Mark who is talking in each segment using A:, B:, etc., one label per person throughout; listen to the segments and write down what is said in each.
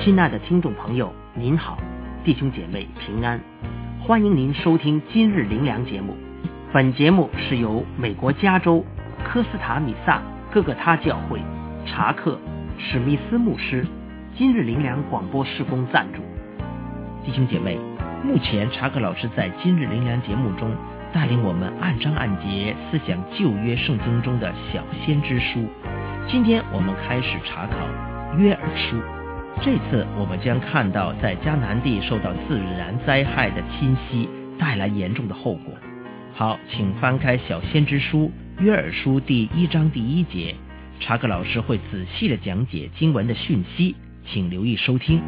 A: 亲爱的听众朋友，您好，弟兄姐妹平安，欢迎您收听今日灵粮节目。本节目是由美国加州科斯塔米萨各个他教会查克史密斯牧师今日灵粮广播事工赞助。弟兄姐妹，目前查克老师在今日灵粮节目中带领我们按章按节思想旧约圣经中的小先知书。今天我们开始查考约珥书，这次我们将看到在迦南地受到自然灾害的侵袭带来严重的后果。好，请翻开小先知书约珥书第1章第1节，查克老师会仔细的讲解经文的讯息，请留意收听。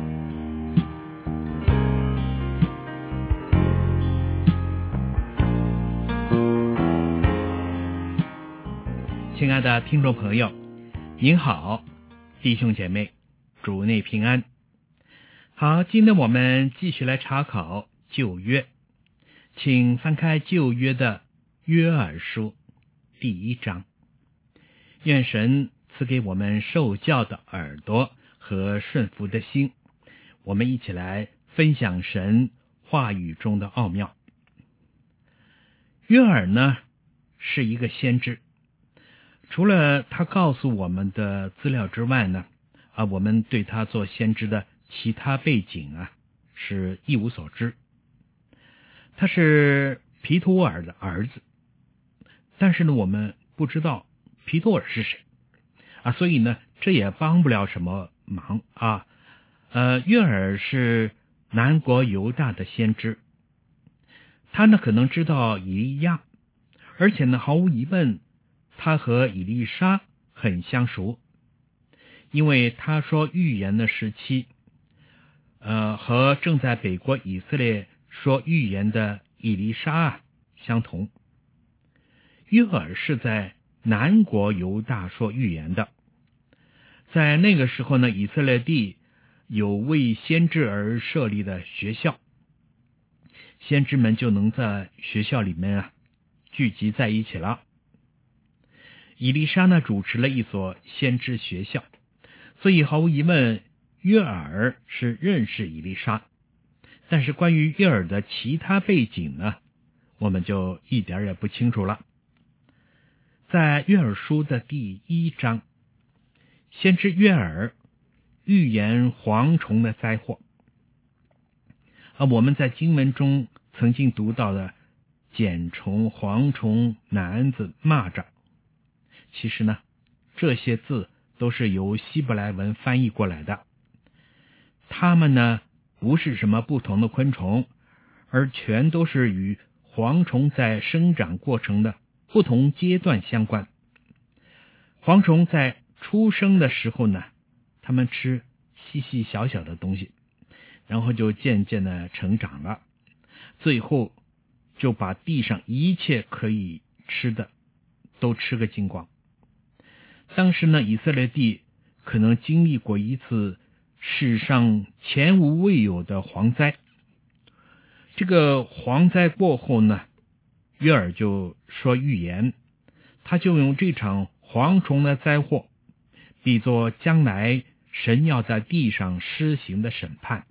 B: 亲爱的听众朋友，您好，弟兄姐妹，主内平安。好，今天我们继续来查考旧约，请翻开旧约的约珥书第1章。愿神赐给我们受教的耳朵和顺服的心，我们一起来分享神话语中的奥妙。约珥呢，是一个先知，除了他告诉我们的资料之外呢，我们对他做先知的其他背景是一无所知。他是毗土珥的儿子，但是呢，我们不知道毗土珥是谁所以呢，这也帮不了什么忙约珥是南国犹大的先知，他呢可能知道以利亚，而且呢，毫无疑问他和以利沙很相熟，因为他说预言的时期和正在北国以色列说预言的以利沙相同。约珥是在南国犹大说预言的，在那个时候呢，以色列地有为先知而设立的学校，先知们就能在学校里面聚集在一起了。以利沙呢主持了一所先知学校，所以毫无疑问约珥是认识以利沙，但是关于约珥的其他背景呢，我们就一点也不清楚了。在约珥书的第1章，先知约珥预言蝗虫的灾祸我们在经文中曾经读到的茧虫、蝗虫、蝻子、蚂蚱，其实呢，这些字都是由希伯来文翻译过来的。它们呢，不是什么不同的昆虫，而全都是与蝗虫在生长过程的不同阶段相关。蝗虫在出生的时候呢，它们吃细细小小的东西，然后就渐渐的成长了，最后就把地上一切可以吃的都吃个精光。当时呢，以色列地可能经历过一次史上前无未有的蝗灾。这个蝗灾过后呢，约珥就说预言，他就用这场蝗虫的灾祸比作将来神要在地上施行的审判。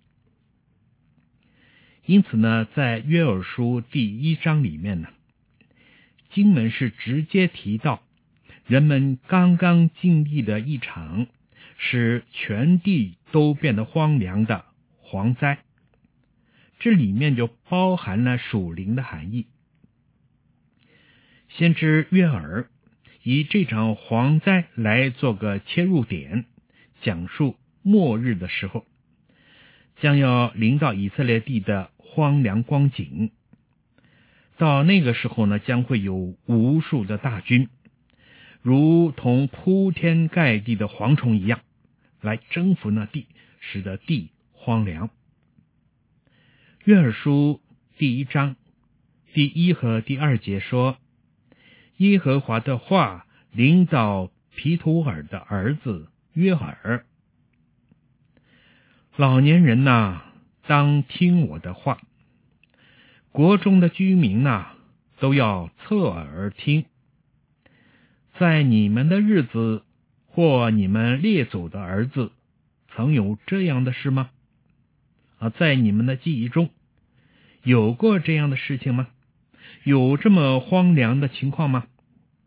B: 因此呢，在约珥书第1章里面呢，经文是直接提到人们刚刚经历的一场使全地都变得荒凉的蝗灾，这里面就包含了属灵的含义。先知约珥以这场蝗灾来做个切入点，讲述末日的时候将要临到以色列地的荒凉光景。到那个时候呢，将会有无数的大军，如同铺天盖地的蝗虫一样，来征服那地，使得地荒凉。约珥书第1章第1和第2节说，耶和华的话临到毗土珥的儿子约珥，老年人当听我的话，国中的居民都要侧耳听。在你们的日子或你们列祖的儿子曾有这样的事吗？在你们的记忆中有过这样的事情吗？有这么荒凉的情况吗？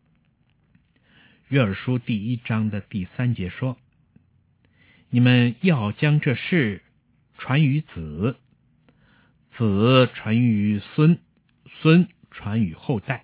B: 约珥书第1章的第3节说，你们要将这事传于子，子传于孙，孙传于后代。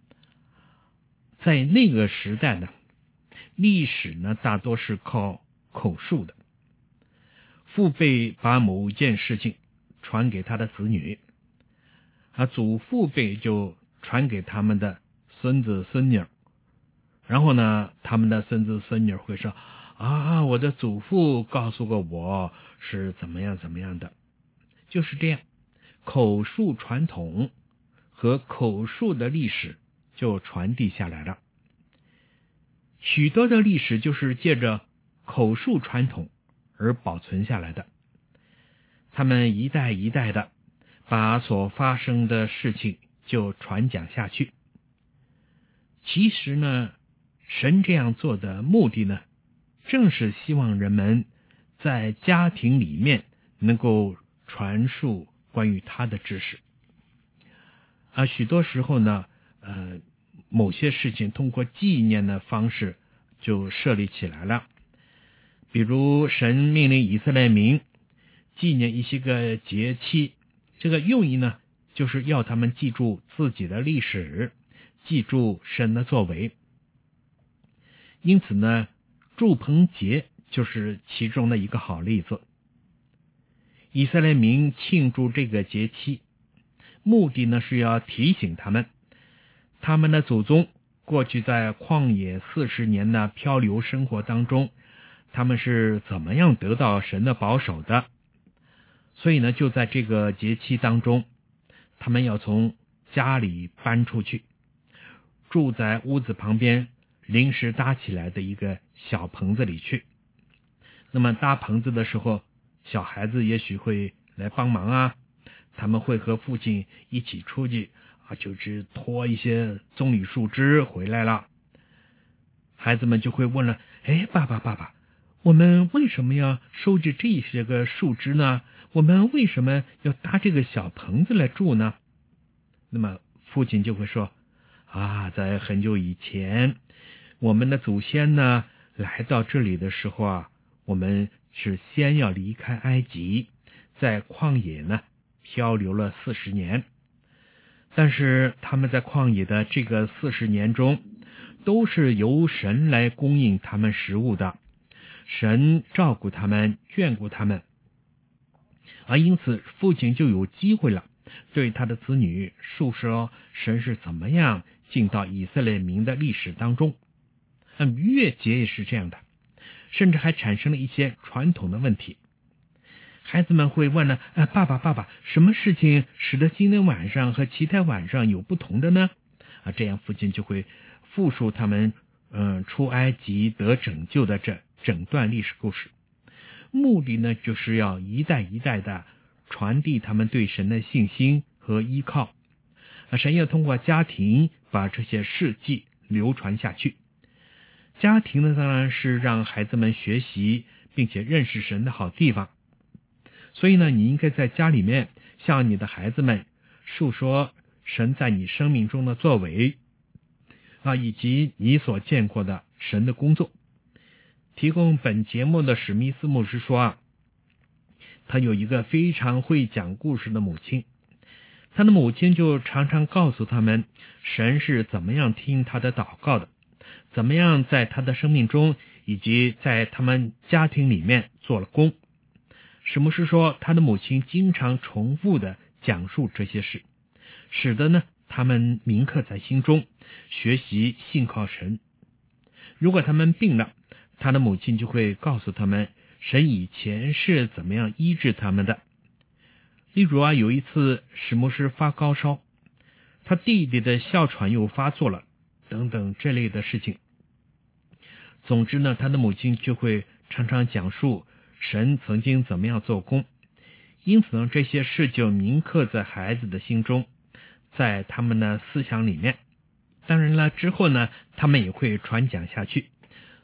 B: 在那个时代呢，历史呢大多是靠口述的，父辈把某件事情传给他的子女，祖父辈就传给他们的孙子孙女，然后呢，他们的孙子孙女会说我的祖父告诉过我是怎么样怎么样的。就是这样，口述传统和口述的历史就传递下来了。许多的历史就是借着口述传统而保存下来的，他们一代一代的把所发生的事情就传讲下去。其实呢，神这样做的目的呢，正是希望人们在家庭里面能够传述关于他的知识。许多时候呢，某些事情通过纪念的方式就设立起来了。比如神命令以色列民纪念一些个节期，这个用意呢，就是要他们记住自己的历史，记住神的作为。因此呢，住棚节就是其中的一个好例子。以色列民庆祝这个节期，目的呢是要提醒他们的祖宗过去在旷野40年的漂流生活当中，他们是怎么样得到神的保守的。所以呢，就在这个节期当中，他们要从家里搬出去，住在屋子旁边临时搭起来的一个小棚子里去。那么搭棚子的时候，小孩子也许会来帮忙他们会和父亲一起出去就是拖一些棕榈树枝回来了。孩子们就会问了，爸爸，我们为什么要收集这些个树枝呢？我们为什么要搭这个小棚子来住呢？那么父亲就会说，在很久以前，我们的祖先呢来到这里的时候我们是先要离开埃及，在旷野呢漂流了40年。但是他们在旷野的这个40年中，都是由神来供应他们食物的，神照顾他们，眷顾他们。因此父亲就有机会了，对他的子女述说神是怎么样进到以色列民的历史当中。逾越节也是这样的，甚至还产生了一些传统的问题。孩子们会问呢，爸爸，什么事情使得今天晚上和其他晚上有不同的呢？这样父亲就会复述他们出埃及得拯救的这整段历史故事。目的呢，就是要一代一代的传递他们对神的信心和依靠。神要通过家庭把这些事迹流传下去。家庭呢，当然是让孩子们学习并且认识神的好地方。所以呢，你应该在家里面向你的孩子们述说神在你生命中的作为以及你所见过的神的工作。提供本节目的史密斯牧师说他有一个非常会讲故事的母亲，他的母亲就常常告诉他们神是怎么样听他的祷告的，怎么样在他的生命中以及在他们家庭里面做了工。史牧师说他的母亲经常重复的讲述这些事，使得呢他们铭刻在心中，学习信靠神。如果他们病了，他的母亲就会告诉他们神以前是怎么样医治他们的。例如有一次史牧师发高烧，他弟弟的哮喘又发作了，等等这类的事情。总之呢，他的母亲就会常常讲述神曾经怎么样做工。因此呢，这些事就铭刻在孩子的心中，在他们的思想里面。当然了，之后呢，他们也会传讲下去。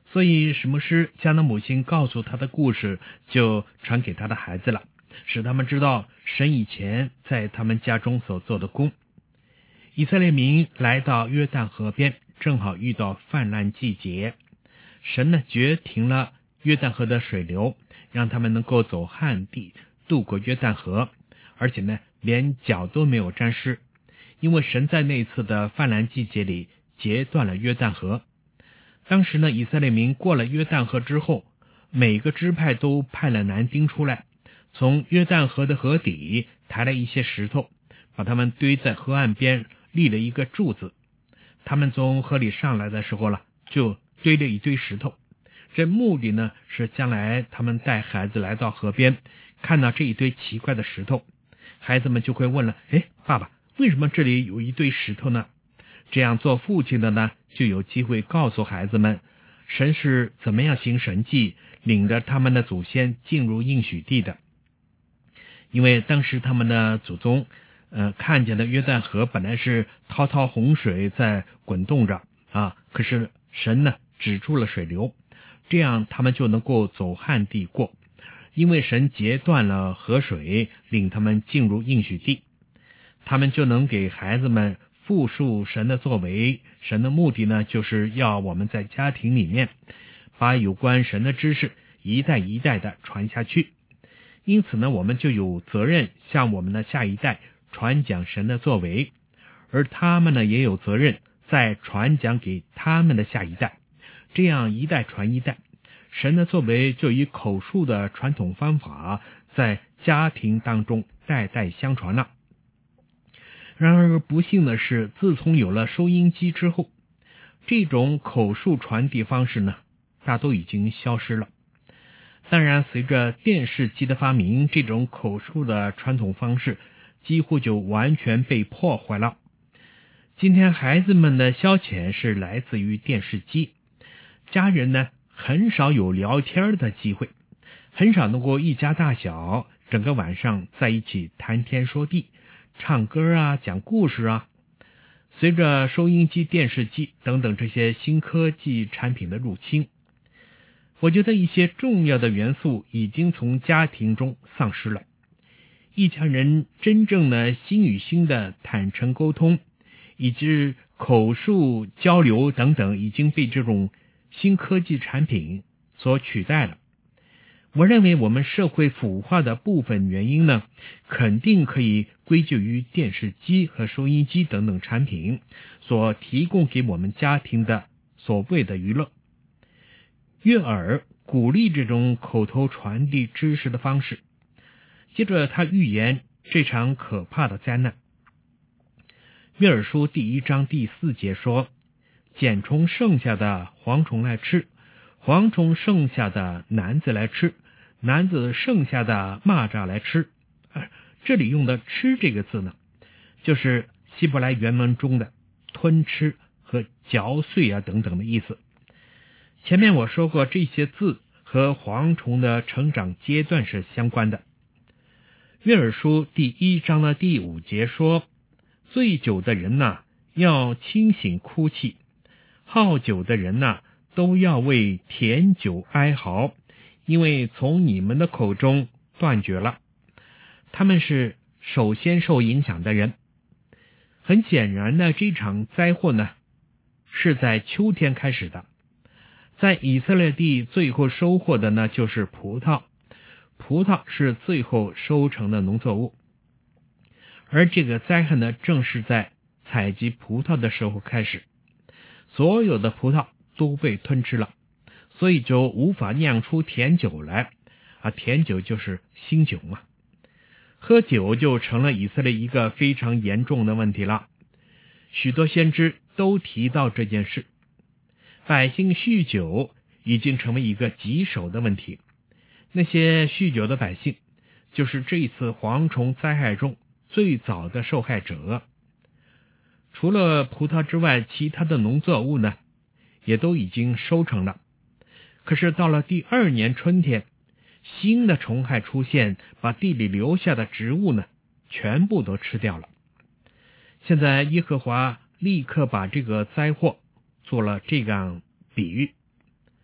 B: 所以史牧师将那母亲告诉他的故事就传给他的孩子了，使他们知道神以前在他们家中所做的工。以色列民来到约旦河边，正好遇到泛滥季节，神呢绝停了约旦河的水流，让他们能够走旱地渡过约旦河，而且呢连脚都没有沾湿，因为神在那次的泛滥季节里截断了约旦河。当时呢以色列民过了约旦河之后，每个支派都派了男丁出来，从约旦河的河底抬了一些石头，把它们堆在河岸边，立了一个柱子。他们从河里上来的时候了，就堆了一堆石头，这目的呢是将来他们带孩子来到河边，看到这一堆奇怪的石头，孩子们就会问了，爸爸，为什么这里有一堆石头呢？这样做父亲的呢就有机会告诉孩子们，神是怎么样行神迹，领着他们的祖先进入应许地的。因为当时他们的祖宗看见的约旦河本来是滔滔洪水在滚动着可是神呢止住了水流，这样他们就能够走旱地过，因为神截断了河水，领他们进入应许地。他们就能给孩子们复述神的作为。神的目的呢就是要我们在家庭里面把有关神的知识一代一代的传下去，因此呢我们就有责任向我们的下一代传讲神的作为，而他们呢也有责任再传讲给他们的下一代，这样一代传一代，神的作为就以口述的传统方法在家庭当中代代相传了。然而不幸的是，自从有了收音机之后，这种口述传递方式呢大都已经消失了。当然随着电视机的发明，这种口述的传统方式几乎就完全被破坏了。今天孩子们的消遣是来自于电视机，家人呢很少有聊天的机会，很少能够一家大小整个晚上在一起谈天说地，唱歌讲故事随着收音机、电视机等等这些新科技产品的入侵，我觉得一些重要的元素已经从家庭中丧失了。一家人真正的心与心的坦诚沟通，以及口述交流等等，已经被这种新科技产品所取代了。我认为我们社会腐化的部分原因呢，肯定可以归咎于电视机和收音机等等产品所提供给我们家庭的所谓的娱乐。约珥鼓励这种口头传递知识的方式，接着他预言这场可怕的灾难。约珥书第1章第4节说，茧虫剩下的蝗虫来吃，蝗虫剩下的男子来吃，男子剩下的蚂蚱来吃。这里用的吃这个字呢，就是希伯来原文中的吞吃和嚼碎等等的意思。前面我说过，这些字和蝗虫的成长阶段是相关的。约珥书第1章的第5节说，醉酒的人要清醒哭泣，好酒的人都要为甜酒哀嚎，因为从你们的口中断绝了。他们是首先受影响的人。很显然的，这场灾祸呢是在秋天开始的。在以色列地最后收获的呢就是葡萄，葡萄是最后收成的农作物。而这个灾害呢正是在采集葡萄的时候开始，所有的葡萄都被吞吃了，所以就无法酿出甜酒来甜酒就是新酒嘛。喝酒就成了以色列一个非常严重的问题了。许多先知都提到这件事，百姓酗酒已经成为一个棘手的问题。那些酗酒的百姓就是这一次蝗虫灾害中最早的受害者。除了葡萄之外，其他的农作物呢也都已经收成了。可是到了第2年春天，新的虫害出现，把地里留下的植物呢全部都吃掉了。现在耶和华立刻把这个灾祸做了这样比喻。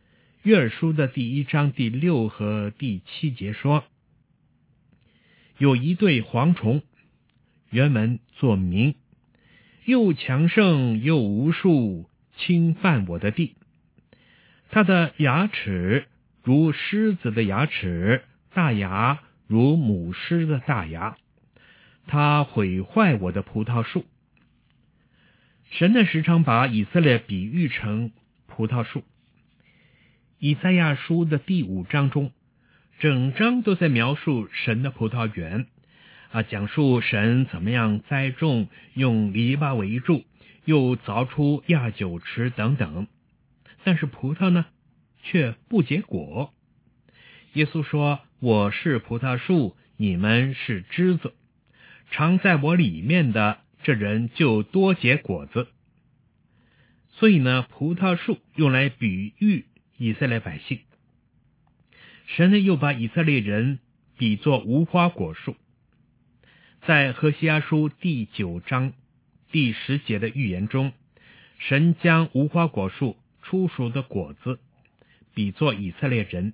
B: 约珥书的第1章第6和第7节说，有一对蝗虫，原文作民，又强盛又无数，侵犯我的地。它的牙齿如狮子的牙齿，大牙如母狮的大牙，它毁坏我的葡萄树。神呢，时常把以色列比喻成葡萄树。以赛亚书的第5章中，整章都在描述神的葡萄园，讲述神怎么样栽种，用篱笆围住，又凿出压酒池等等。但是葡萄呢，却不结果。耶稣说，我是葡萄树，你们是枝子，常在我里面的，这人就多结果子。所以呢，葡萄树用来比喻以色列百姓。神呢，又把以色列人比作无花果树。在何西阿书第9章第10节的预言中，神将无花果树出熟的果子比作以色列人。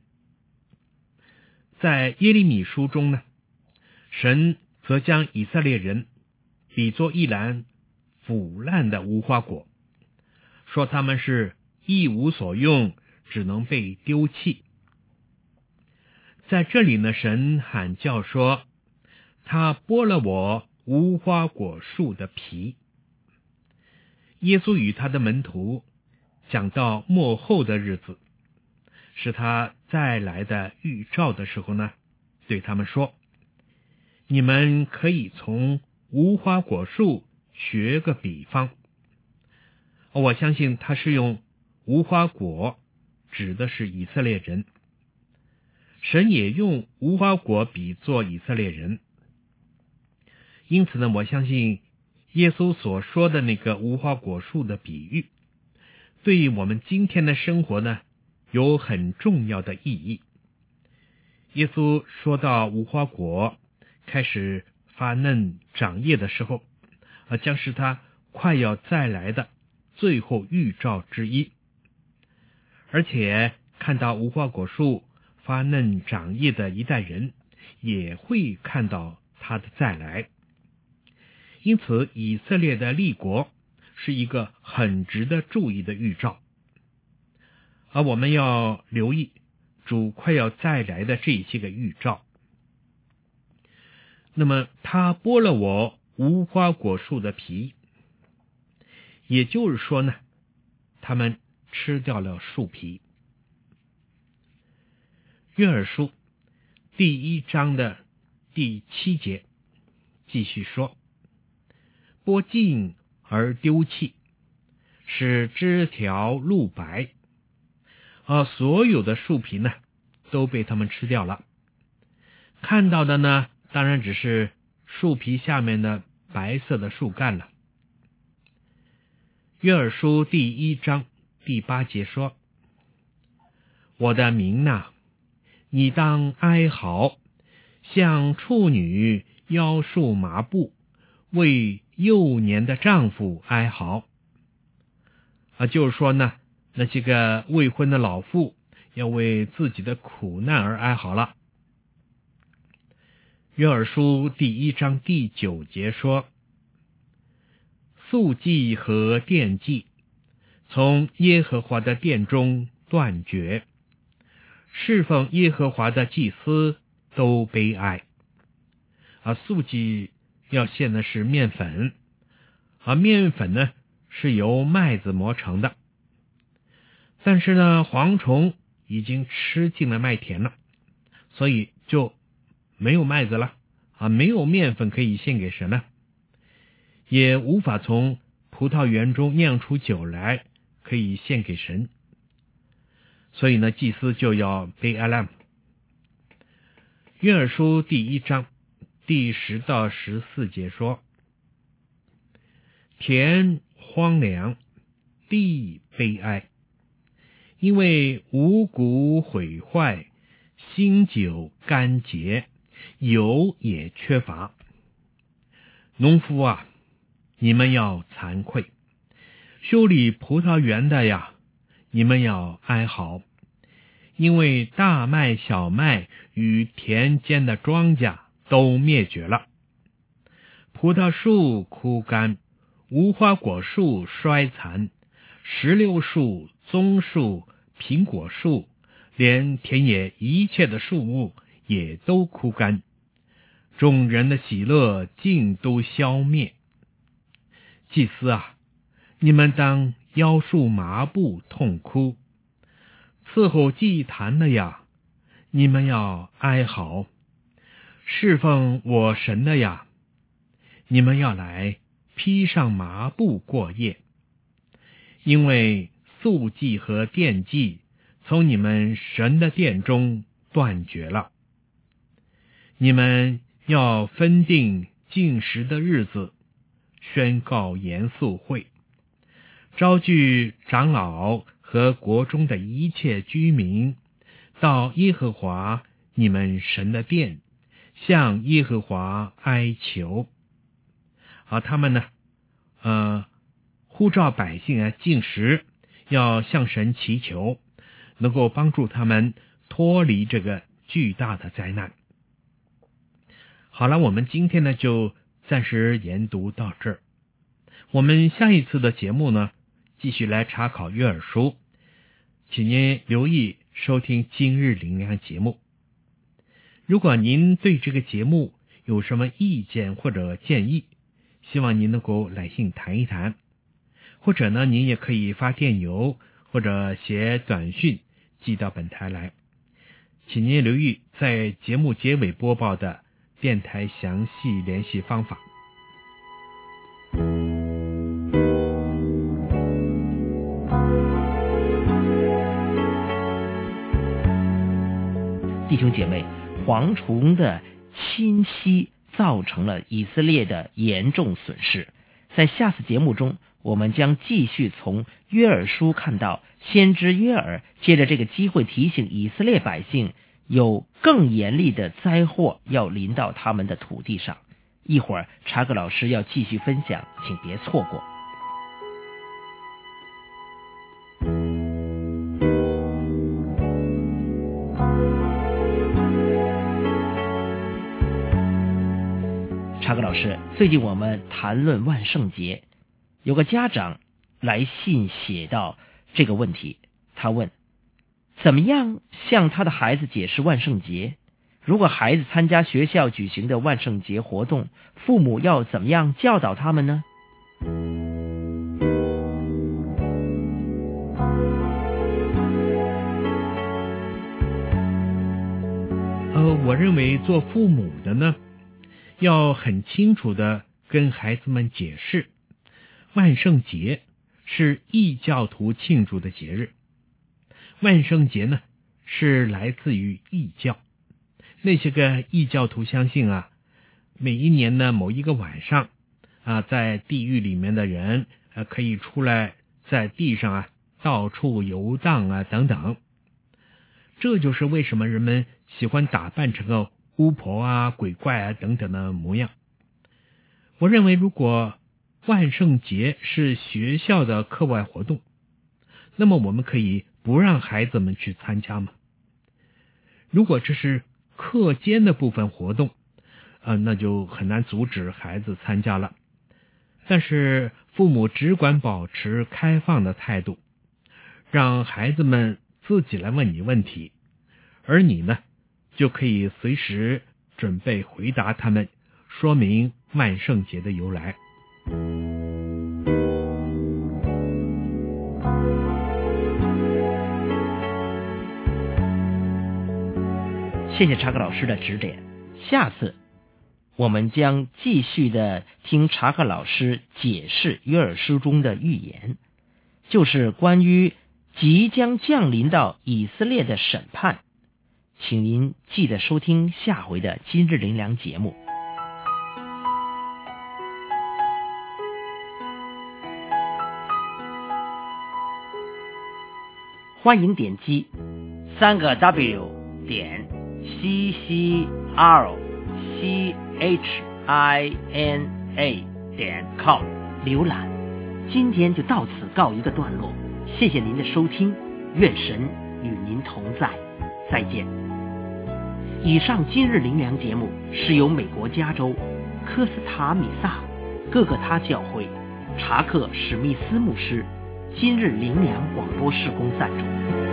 B: 在耶利米书中呢，神则将以色列人比作一篮腐烂的无花果，说他们是一无所用，只能被丢弃。在这里呢，神喊叫说，他剥了我无花果树的皮。耶稣与他的门徒讲到末后的日子，是他再来的预兆的时候呢，对他们说，你们可以从无花果树学个比方。我相信他是用无花果指的是以色列人，神也用无花果比作以色列人。因此呢，我相信耶稣所说的那个无花果树的比喻，对于我们今天的生活呢，有很重要的意义。耶稣说到无花果开始发嫩长叶的时候，将是他快要再来的最后预兆之一。而且看到无花果树发嫩长叶的一代人，也会看到他的再来。因此以色列的立国是一个很值得注意的预兆，而我们要留意主快要再来的这些个预兆。那么他剥了我无花果树的皮，也就是说呢，他们吃掉了树皮。约珥书第1章的第7节继续说，剥尽而丢弃，使枝条露白，所有的树皮呢都被他们吃掉了。看到的呢，当然只是树皮下面的白色的树干了。约珥书第1章第8节说，我的民哪，你当哀嚎，像处女腰束麻布，为幼年的丈夫哀嚎。就是说呢，那些个未婚的老妇要为自己的苦难而哀嚎了。约珥书第1章第9节说，素祭和奠祭从耶和华的殿中断绝，侍奉耶和华的祭司都悲哀。素祭要献的是面粉，面粉呢是由麦子磨成的。但是呢，蝗虫已经吃尽了麦田了，所以就没有麦子了，没有面粉可以献给神了，也无法从葡萄园中酿出酒来可以献给神。所以呢，祭司就要悲哀了。约珥书第1章第10到14节说，田荒凉，地悲哀，因为五谷毁坏，新酒干结，油也缺乏。农夫啊，你们要惭愧；修理葡萄园的呀，你们要哀嚎， 因为大麦、小麦与田间的庄稼都灭绝了。葡萄树枯干，无花果树衰残，石榴树、棕树、苹果树，连田野一切的树木也都枯干，众人的喜乐尽都消灭。祭司啊，你们当腰束麻布痛哭，伺候祭坛的呀，你们要哀嚎；侍奉我神的呀，你们要来披上麻布过夜。因为素祭和奠祭从你们神的殿中断绝了。你们要分定禁食的日子，宣告严肃会，召聚长老和国中的一切居民，到耶和华你们神的殿，向耶和华哀求。他们呢，呼召百姓禁食，要向神祈求，能够帮助他们脱离这个巨大的灾难。好了，我们今天呢就暂时研读到这儿。我们下一次的节目呢，继续来查考约珥书，请您留意收听今日灵粮节目。如果您对这个节目有什么意见或者建议，希望您能够来信谈一谈，或者呢，您也可以发电邮或者写短讯寄到本台来。请您留意在节目结尾播报的电台详细联系方法。
A: 弟兄姐妹，蝗虫的侵袭造成了以色列的严重损失。在下次节目中，我们将继续从约珥书看到先知约珥借着这个机会提醒以色列百姓，有更严厉的灾祸要临到他们的土地上。一会儿查克老师要继续分享，请别错过。查克老师，最近我们谈论万圣节，有个家长来信写到这个问题，他问怎么样向他的孩子解释万圣节？如果孩子参加学校举行的万圣节活动，父母要怎么样教导他们呢？
B: 我认为做父母的呢，要很清楚的跟孩子们解释，万圣节是异教徒庆祝的节日。万圣节呢，是来自于异教。那些个异教徒相信每一年的某一个晚上在地狱里面的人可以出来在地上到处游荡等等。这就是为什么人们喜欢打扮成个巫婆鬼怪等等的模样。我认为如果万圣节是学校的课外活动，那么我们可以不让孩子们去参加吗？如果这是课间的部分活动那就很难阻止孩子参加了。但是父母只管保持开放的态度，让孩子们自己来问你问题，而你呢就可以随时准备回答他们，说明万圣节的由来。
A: 谢谢查克老师的指点。下次我们将继续的听查克老师解释约珥书中的预言，就是关于即将降临到以色列的审判。请您记得收听下回的今日灵粮节目。欢迎点击3个WCRCHINA.com 浏览。今天就到此告一个段落，谢谢您的收听，愿神与您同在，再见。以上今日灵粮节目是由美国加州科斯塔米萨各个他教会查克史密斯牧师今日灵粮广播事工赞助。